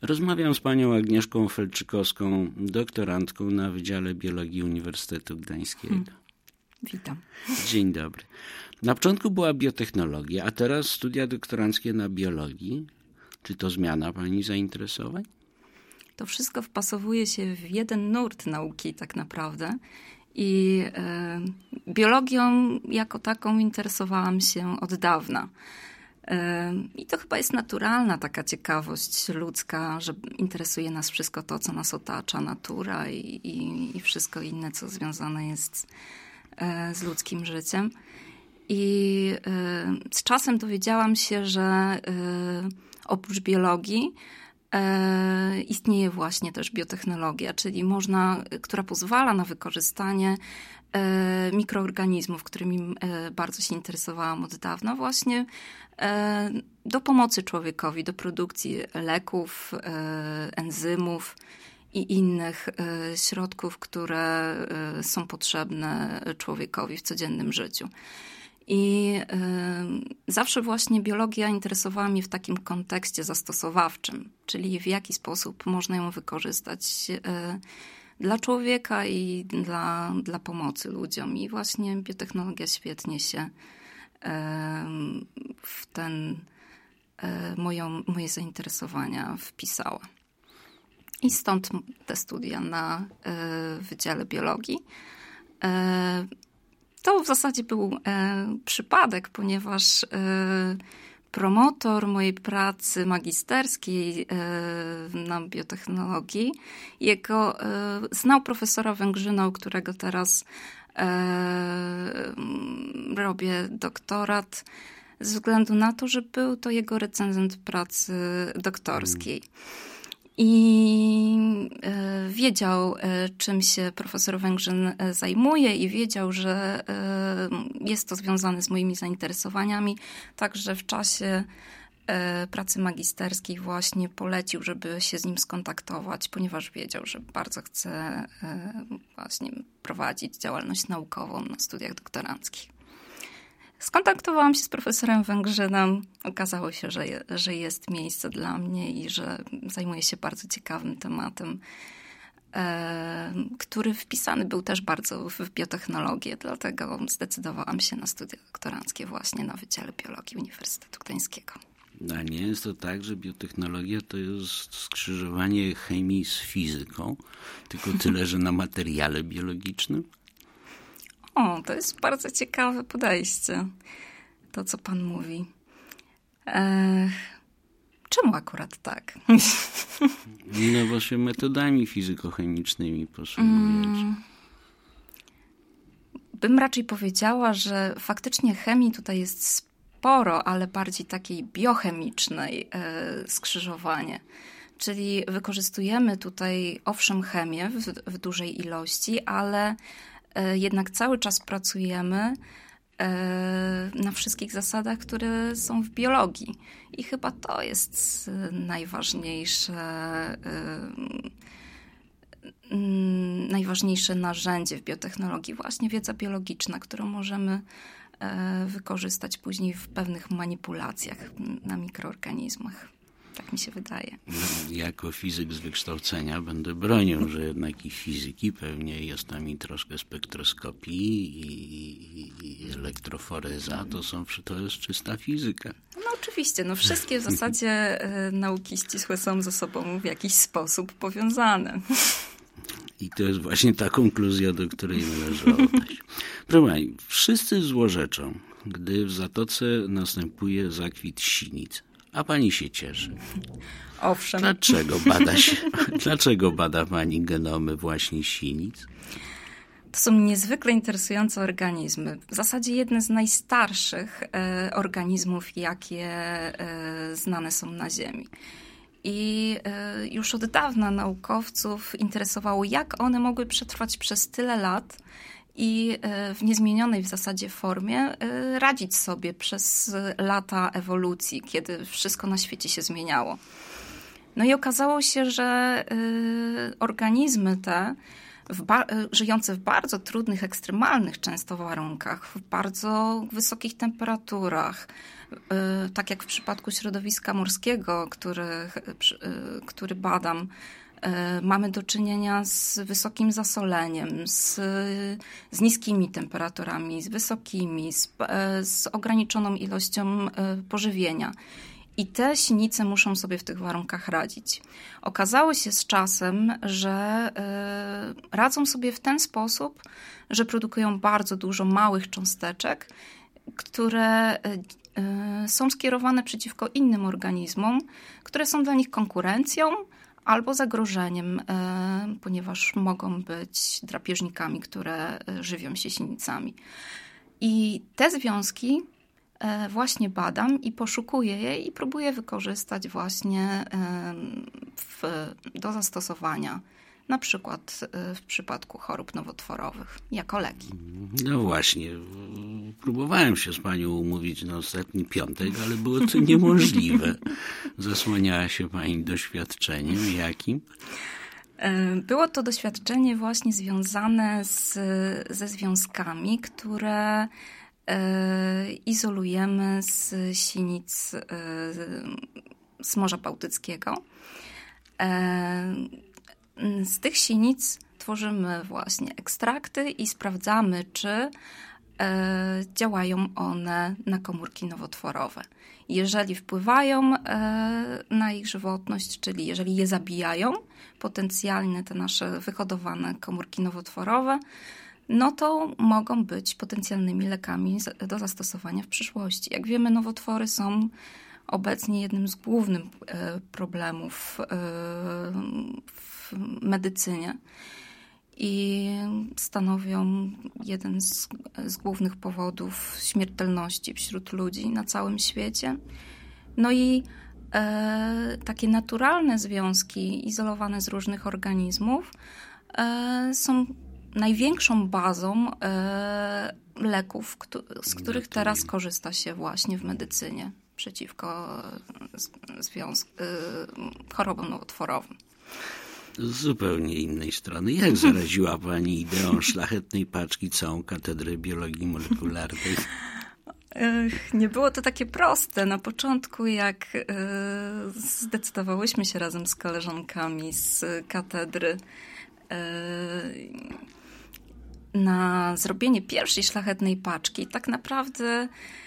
Rozmawiam z panią Agnieszką Felczykowską, doktorantką na Wydziale Biologii Uniwersytetu Gdańskiego. Witam. Dzień dobry. Na początku była biotechnologia, a teraz studia doktoranckie na biologii. Czy to zmiana pani zainteresowań? To wszystko wpasowuje się w jeden nurt nauki tak naprawdę. I biologią jako taką interesowałam się od dawna. I to chyba jest naturalna taka ciekawość ludzka, że interesuje nas wszystko to, co nas otacza, natura i wszystko inne, co związane jest z ludzkim życiem. I z czasem dowiedziałam się, że oprócz biologii istnieje właśnie też biotechnologia, czyli która pozwala na wykorzystanie mikroorganizmów, którymi bardzo się interesowałam od dawna, właśnie do pomocy człowiekowi, do produkcji leków, enzymów i innych środków, które są potrzebne człowiekowi w codziennym życiu. I zawsze właśnie biologia interesowała mnie w takim kontekście zastosowawczym, czyli w jaki sposób można ją wykorzystać dla człowieka i dla pomocy ludziom. I właśnie biotechnologia świetnie się w moje zainteresowania wpisała. I stąd te studia na Wydziale Biologii. To w zasadzie był przypadek, ponieważ promotor mojej pracy magisterskiej na biotechnologii, znał profesora Węgrzyna, u którego teraz robię doktorat, ze względu na to, że był to jego recenzent pracy doktorskiej. I wiedział, czym się profesor Węgrzyn zajmuje i wiedział, że jest to związane z moimi zainteresowaniami. Także w czasie pracy magisterskiej właśnie polecił, żeby się z nim skontaktować, ponieważ wiedział, że bardzo chce właśnie prowadzić działalność naukową na studiach doktoranckich. Skontaktowałam się z profesorem Węgrzynem. Okazało się, że jest miejsce dla mnie i że zajmuję się bardzo ciekawym tematem, który wpisany był też bardzo w biotechnologię. Dlatego zdecydowałam się na studia doktoranckie właśnie na Wydziale Biologii Uniwersytetu Gdańskiego. A nie jest to tak, że biotechnologia to jest skrzyżowanie chemii z fizyką, tylko tyle, że na materiale biologicznym? To jest bardzo ciekawe podejście, to co pan mówi. Czemu akurat tak? No bo się metodami fizykochemicznymi posługujecie. Bym raczej powiedziała, że faktycznie chemii tutaj jest sporo, ale bardziej takiej biochemicznej skrzyżowanie. Czyli wykorzystujemy tutaj owszem chemię w dużej ilości, ale jednak cały czas pracujemy na wszystkich zasadach, które są w biologii. I chyba to jest najważniejsze narzędzie w biotechnologii. Właśnie wiedza biologiczna, którą możemy wykorzystać później w pewnych manipulacjach na mikroorganizmach. Tak mi się wydaje. Jako fizyk z wykształcenia będę bronił, że jednak i fizyki, pewnie jest tam i troszkę spektroskopii i elektroforeza, to jest czysta fizyka. No oczywiście, wszystkie w zasadzie nauki ścisłe są ze sobą w jakiś sposób powiązane. I to jest właśnie ta konkluzja, do której należy oddać. Proszę pani, wszyscy złorzeczą, gdy w zatoce następuje zakwit sinic. A pani się cieszy. Owszem. Dlaczego bada pani genomy właśnie sinic? To są niezwykle interesujące organizmy. W zasadzie jedne z najstarszych organizmów, jakie znane są na Ziemi. I już od dawna naukowców interesowało, jak one mogły przetrwać przez tyle lat i w niezmienionej w zasadzie formie radzić sobie przez lata ewolucji, kiedy wszystko na świecie się zmieniało. No i okazało się, że organizmy te żyjące w bardzo trudnych, ekstremalnych często warunkach, w bardzo wysokich temperaturach, tak jak w przypadku środowiska morskiego, który badam, mamy do czynienia z wysokim zasoleniem, z niskimi temperaturami, z wysokimi, z ograniczoną ilością pożywienia. I te sinice muszą sobie w tych warunkach radzić. Okazało się z czasem, że radzą sobie w ten sposób, że produkują bardzo dużo małych cząsteczek, które są skierowane przeciwko innym organizmom, które są dla nich konkurencją albo zagrożeniem, ponieważ mogą być drapieżnikami, które żywią się sinicami. I te związki właśnie badam i poszukuję je i próbuję wykorzystać właśnie do zastosowania, na przykład w przypadku chorób nowotworowych, jako leki. No właśnie, próbowałem się z panią umówić na ostatni piątek, ale było to niemożliwe. Zasłaniała się pani doświadczeniem. Jakim? Było to doświadczenie właśnie związane ze związkami, które izolujemy z sinic z Morza Bałtyckiego. Z tych sinic tworzymy właśnie ekstrakty i sprawdzamy, czy działają one na komórki nowotworowe. Jeżeli wpływają na ich żywotność, czyli jeżeli je zabijają, potencjalnie te nasze wyhodowane komórki nowotworowe, no to mogą być potencjalnymi lekami do zastosowania w przyszłości. Jak wiemy, nowotwory są obecnie jednym z głównych problemów w medycynie i stanowią jeden z głównych powodów śmiertelności wśród ludzi na całym świecie. No i takie naturalne związki izolowane z różnych organizmów są największą bazą leków, z których teraz korzysta się właśnie w medycynie przeciwko chorobom nowotworowym. Z zupełnie innej strony. Jak zaraziła pani ideą szlachetnej paczki całą katedrę biologii molekularnej? Nie było to takie proste. Na początku, jak zdecydowałyśmy się razem z koleżankami z katedry na zrobienie pierwszej szlachetnej paczki, tak naprawdę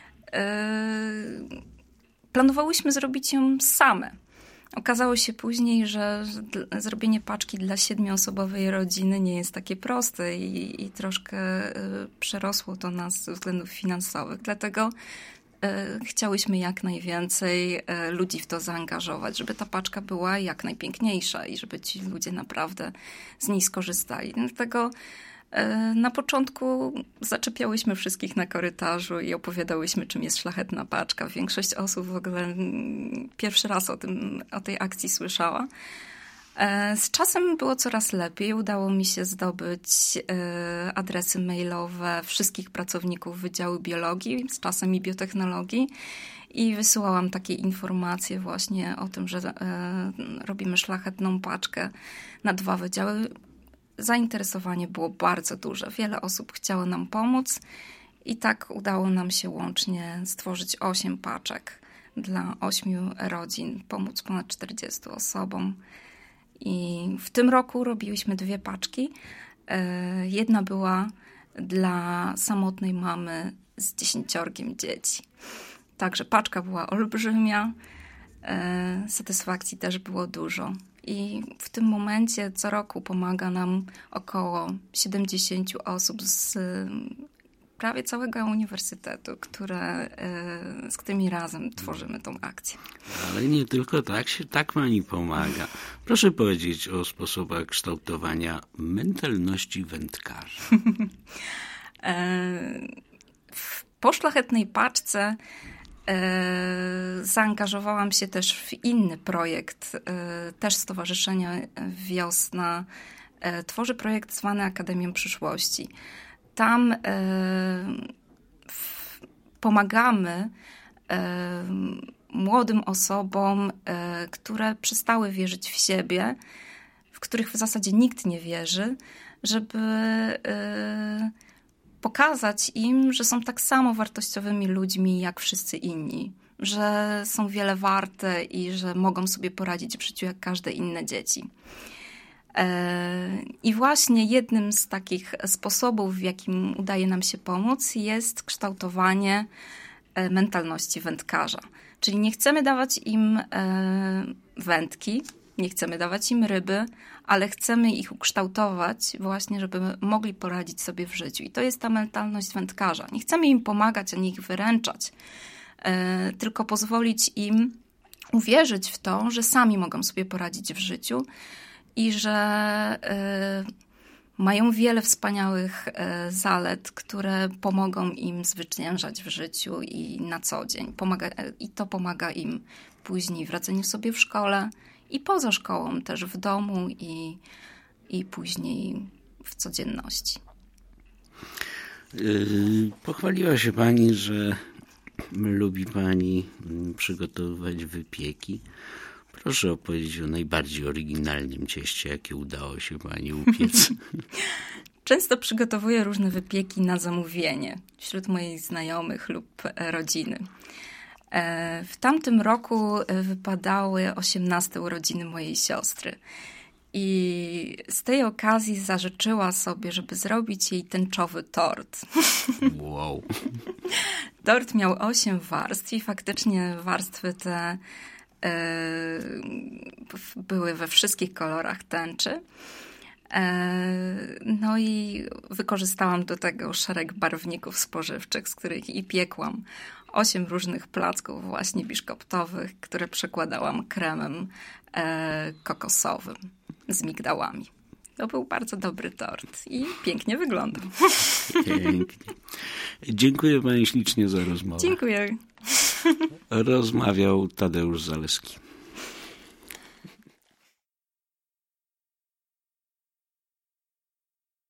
planowałyśmy zrobić ją same. Okazało się później, że zrobienie paczki dla 7-osobowej rodziny nie jest takie proste i troszkę przerosło to nas ze względów finansowych. Dlatego chciałyśmy jak najwięcej ludzi w to zaangażować, żeby ta paczka była jak najpiękniejsza i żeby ci ludzie naprawdę z niej skorzystali. Dlatego na początku zaczepiałyśmy wszystkich na korytarzu i opowiadałyśmy, czym jest szlachetna paczka. Większość osób w ogóle pierwszy raz o tej akcji słyszała. Z czasem było coraz lepiej. Udało mi się zdobyć adresy mailowe wszystkich pracowników Wydziału Biologii, z czasem i biotechnologii. I wysyłałam takie informacje właśnie o tym, że robimy szlachetną paczkę na 2 wydziały. Zainteresowanie było bardzo duże. Wiele osób chciało nam pomóc i tak udało nam się łącznie stworzyć 8 paczek dla 8 rodzin, pomóc ponad 40 osobom. I w tym roku robiłyśmy 2 paczki. Jedna była dla samotnej mamy z 10 dzieci. Także paczka była olbrzymia, satysfakcji też było dużo. I w tym momencie co roku pomaga nam około 70 osób z prawie całego uniwersytetu, z którymi razem tworzymy tą akcję. Ale nie tylko tak pani pomaga. Proszę powiedzieć o sposobach kształtowania mentalności wędkarza. Po szlachetnej paczce zaangażowałam się też w inny projekt, też Stowarzyszenia Wiosna. Tworzy projekt zwany Akademią Przyszłości. Tam pomagamy młodym osobom, które przestały wierzyć w siebie, w których w zasadzie nikt nie wierzy, żeby pokazać im, że są tak samo wartościowymi ludźmi jak wszyscy inni, że są wiele warte i że mogą sobie poradzić w życiu jak każde inne dzieci. I właśnie jednym z takich sposobów, w jakim udaje nam się pomóc, jest kształtowanie mentalności wędkarza. Czyli nie chcemy dawać im wędki, nie chcemy dawać im ryby, ale chcemy ich ukształtować właśnie, żeby mogli poradzić sobie w życiu. I to jest ta mentalność wędkarza. Nie chcemy im pomagać, ani ich wyręczać, tylko pozwolić im uwierzyć w to, że sami mogą sobie poradzić w życiu i że mają wiele wspaniałych zalet, które pomogą im zwyciężać w życiu i na co dzień. I to pomaga im później w radzeniu sobie w szkole i poza szkołą, też w domu i później w codzienności. Pochwaliła się pani, że lubi pani przygotowywać wypieki. Proszę opowiedzieć o najbardziej oryginalnym cieście, jakie udało się pani upiec. Często przygotowuję różne wypieki na zamówienie wśród moich znajomych lub rodziny. W tamtym roku wypadały 18 urodziny mojej siostry. I z tej okazji zażyczyła sobie, żeby zrobić jej tęczowy tort. Wow. Tort miał 8 warstw i faktycznie warstwy te były we wszystkich kolorach tęczy. No i wykorzystałam do tego szereg barwników spożywczych, z których i piekłam 8 różnych placków właśnie biszkoptowych, które przekładałam kremem kokosowym z migdałami. To był bardzo dobry tort i pięknie wyglądał. Pięknie. Dziękuję pani ślicznie za rozmowę. Dziękuję. Rozmawiał Tadeusz Zaleski.